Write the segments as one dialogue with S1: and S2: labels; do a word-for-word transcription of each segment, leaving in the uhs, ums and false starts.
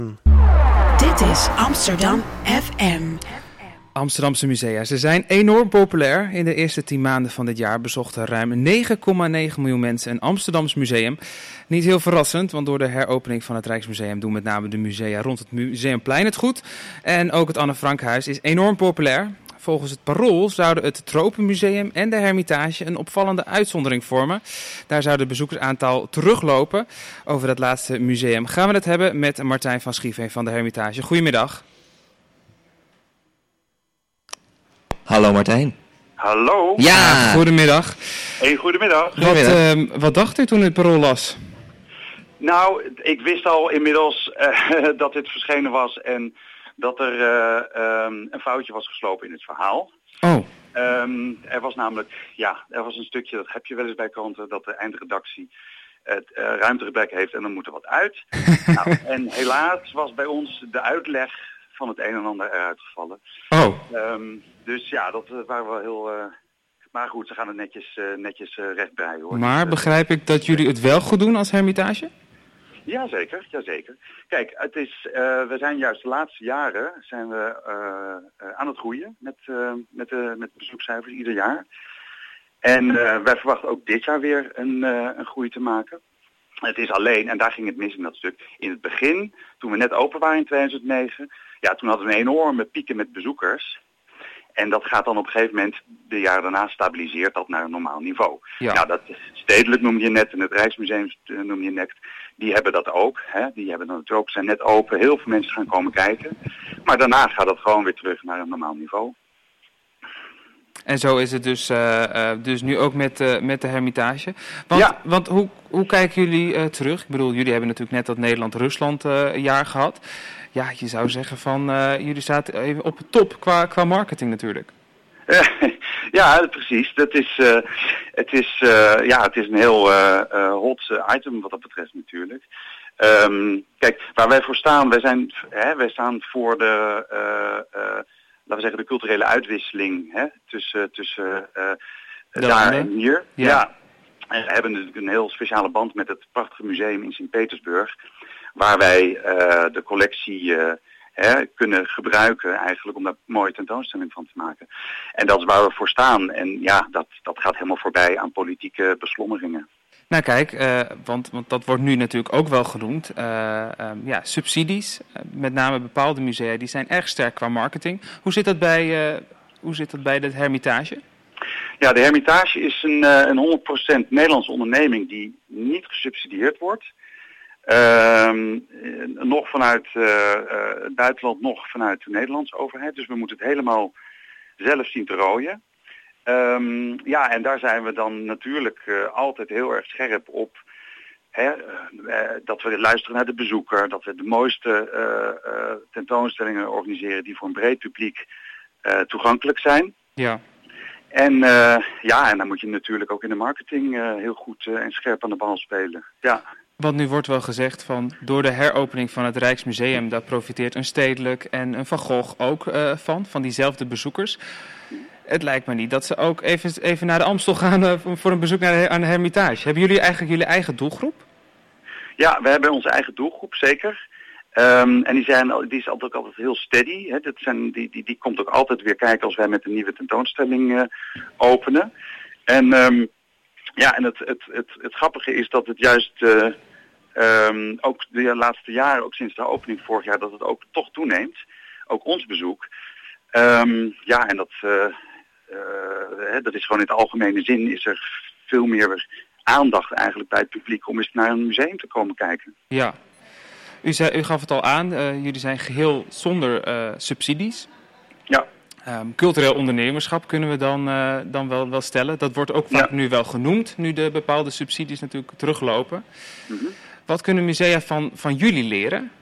S1: Dit is Amsterdam F M.
S2: Amsterdamse musea. Ze zijn enorm populair. In de eerste tien maanden van dit jaar bezochten ruim negen komma negen miljoen mensen een Amsterdams museum. Niet heel verrassend, want door de heropening van het Rijksmuseum doen met name de musea rond het Museumplein het goed. En ook het Anne Frankhuis is enorm populair. Volgens het Parool zouden het Tropenmuseum en de Hermitage een opvallende uitzondering vormen. Daar zou het bezoekersaantal teruglopen. Over dat laatste museum gaan we het hebben met Martijn van Schieven van de Hermitage. Goedemiddag.
S3: Hallo Martijn.
S4: Hallo.
S3: Ja.
S2: Goedemiddag.
S4: Hey, goedemiddag.
S2: Wat, uh, wat dacht u toen u het Parool las?
S4: Nou, ik wist al inmiddels uh, dat dit verschenen was en dat er uh, um, een foutje was geslopen in het verhaal.
S2: Oh.
S4: Um, er was namelijk, ja, er was een stukje, dat heb je wel eens bij kranten, dat de eindredactie het uh, ruimtegebrek heeft en dan moet er wat uit. nou, en helaas was bij ons de uitleg van het een en ander eruit gevallen.
S2: Oh.
S4: Um, dus ja, dat uh, waren wel heel... Uh, maar goed, ze gaan het netjes, uh, netjes uh, rechtbreien hoor.
S2: Maar begrijp ik dat jullie het wel goed doen als Hermitage?
S4: Jazeker, jazeker. Kijk, het is, uh, we zijn juist de laatste jaren zijn we uh, uh, aan het groeien met, uh, met, de, met bezoekcijfers ieder jaar. En uh, wij verwachten ook dit jaar weer een, uh, een groei te maken. Het is alleen, en daar ging het mis in dat stuk, in het begin, toen we net open waren in tweeduizend negen, ja, toen hadden we een enorme pieken met bezoekers. En dat gaat dan op een gegeven moment, de jaren daarna stabiliseert dat naar een normaal niveau.
S2: Ja.
S4: Nou, dat stedelijk noem je net en het Rijksmuseum noem je net. Die hebben dat ook. Hè? Die hebben dan de tropen zijn net open. Heel veel mensen gaan komen kijken. Maar daarna gaat dat gewoon weer terug naar een normaal niveau.
S2: En zo is het dus, uh, uh, dus nu ook met, uh, met de Hermitage. Want,
S4: Ja.
S2: want hoe, hoe kijken jullie uh, terug? Ik bedoel, jullie hebben natuurlijk net dat Nederland-Rusland uh, jaar gehad. Ja, je zou zeggen van, uh, jullie zaten even op de top qua, qua marketing natuurlijk.
S4: Ja, precies. Dat is, uh, het, is, uh, ja, het is een heel uh, uh, hot uh, item wat dat betreft natuurlijk. Um, kijk, waar wij voor staan, wij, zijn, hè, wij staan voor de, uh, uh, laten we zeggen, de culturele uitwisseling hè, tussen, tussen uh, daar en hier.
S2: Ja.
S4: ja. En we hebben natuurlijk een heel speciale band met het prachtige museum in Sint-Petersburg, waar wij uh, de collectie uh, hè, kunnen gebruiken eigenlijk om daar een mooie tentoonstelling van te maken. En dat is waar we voor staan. En ja, dat, dat gaat helemaal voorbij aan politieke beslommeringen.
S2: Nou kijk, uh, want, want dat wordt nu natuurlijk ook wel genoemd. Uh, um, ja, subsidies, uh, met name bepaalde musea, die zijn erg sterk qua marketing. Hoe zit dat bij, uh, hoe zit dat bij de Hermitage?
S4: Ja, de Hermitage is een, uh, een honderd procent Nederlandse onderneming die niet gesubsidieerd wordt. Um, nog vanuit uh, uh, het buitenland, nog vanuit de Nederlandse overheid. Dus we moeten het helemaal zelf zien te rooien. Um, ja, en daar zijn we dan natuurlijk uh, altijd heel erg scherp op. Hè, uh, dat we luisteren naar de bezoeker, dat we de mooiste uh, uh, tentoonstellingen organiseren die voor een breed publiek uh, toegankelijk zijn.
S2: Ja.
S4: En uh, ja, en dan moet je natuurlijk ook in de marketing uh, heel goed uh, en scherp aan de bal spelen. Ja.
S2: Want nu wordt wel gezegd van door de heropening van het Rijksmuseum, daar profiteert een Stedelijk en een Van Gogh ook uh, van, van diezelfde bezoekers. Het lijkt me niet dat ze ook even, even naar de Amstel gaan uh, voor een bezoek naar de, aan de Hermitage. Hebben jullie eigenlijk jullie eigen doelgroep?
S4: Ja, we hebben onze eigen doelgroep, zeker. Um, en die, zijn, die is altijd, ook altijd heel steady. Hè. Dat zijn, die, die, die komt ook altijd weer kijken als wij met een nieuwe tentoonstelling uh, openen. En um, ja, en het, het, het, het grappige is dat het juist uh, um, ook de laatste jaren, ook sinds de opening vorig jaar, dat het ook toch toeneemt. Ook ons bezoek. Um, ja, en dat, uh, uh, hè, dat is gewoon in het algemene zin is er veel meer aandacht eigenlijk bij het publiek om eens naar een museum te komen kijken.
S2: Ja. U, zei, u gaf het al aan, uh, jullie zijn geheel zonder uh, subsidies.
S4: Ja.
S2: Um, cultureel ondernemerschap kunnen we dan, uh, dan wel, wel stellen. Dat wordt ook vaak ja. nu wel genoemd, nu de bepaalde subsidies natuurlijk teruglopen. Mm-hmm. Wat kunnen musea van, van jullie leren?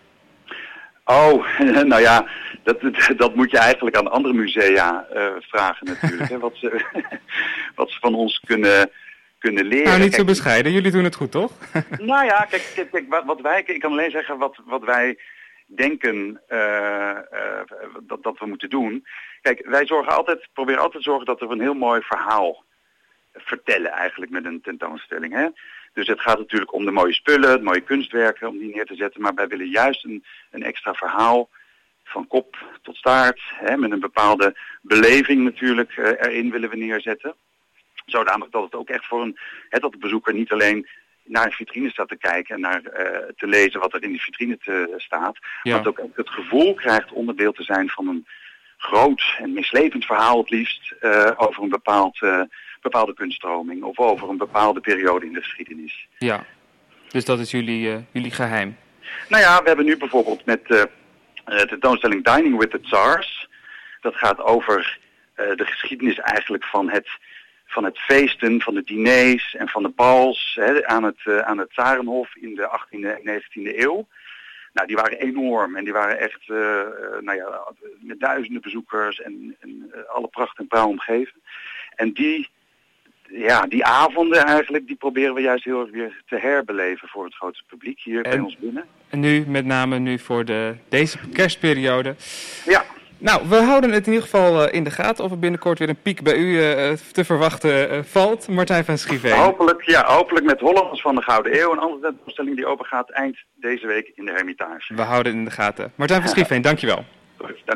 S4: Oh, nou ja, dat, dat moet je eigenlijk aan andere musea uh, vragen natuurlijk. Hè, wat, ze, wat ze van ons kunnen... kunnen leren.
S2: Nou, niet
S4: kijk,
S2: zo bescheiden. Jullie doen het goed, toch?
S4: Nou ja, kijk, kijk, kijk wat, wat wij, ik kan alleen zeggen wat, wat wij denken uh, uh, dat, dat we moeten doen. Kijk, wij zorgen altijd, proberen altijd te zorgen dat we een heel mooi verhaal vertellen eigenlijk met een tentoonstelling. Hè? Dus het gaat natuurlijk om de mooie spullen, het mooie kunstwerken, om die neer te zetten. Maar wij willen juist een, een extra verhaal van kop tot staart, hè, met een bepaalde beleving natuurlijk uh, erin willen we neerzetten. Zodanig dat het ook echt voor een, hè, dat de bezoeker niet alleen naar een vitrine staat te kijken en naar uh, te lezen wat er in de vitrine te, staat. Ja. Maar dat ook het gevoel krijgt onderdeel te zijn van een groot en mislepend verhaal het liefst uh, over een bepaald, uh, bepaalde kunststroming of over een bepaalde periode in de geschiedenis.
S2: Ja, dus dat is jullie, uh, jullie geheim.
S4: Nou ja, we hebben nu bijvoorbeeld met uh, de tentoonstelling Dining with the Tsars. Dat gaat over uh, de geschiedenis eigenlijk van het, van het feesten, van de diners en van de bals hè, aan het, uh, aan het Tsarenhof in de achttiende en negentiende eeuw. Nou, die waren enorm en die waren echt uh, nou ja, met duizenden bezoekers en, en uh, alle pracht en praal omgeven. En die, ja, die avonden eigenlijk, die proberen we juist heel erg weer te herbeleven voor het grote publiek hier en, bij ons binnen.
S2: En nu, met name nu voor de, deze kerstperiode.
S4: Ja.
S2: Nou, we houden het in ieder geval uh, in de gaten of er binnenkort weer een piek bij u uh, te verwachten uh, valt. Martijn van Schrieveen.
S4: Hopelijk, ja, hopelijk met Hollanders van de Gouden Eeuw. Een andere tentoonstelling die open gaat eind deze week in de Hermitage.
S2: We houden het in de gaten. Martijn van Schrieveen, dankjewel.
S4: Goed, dank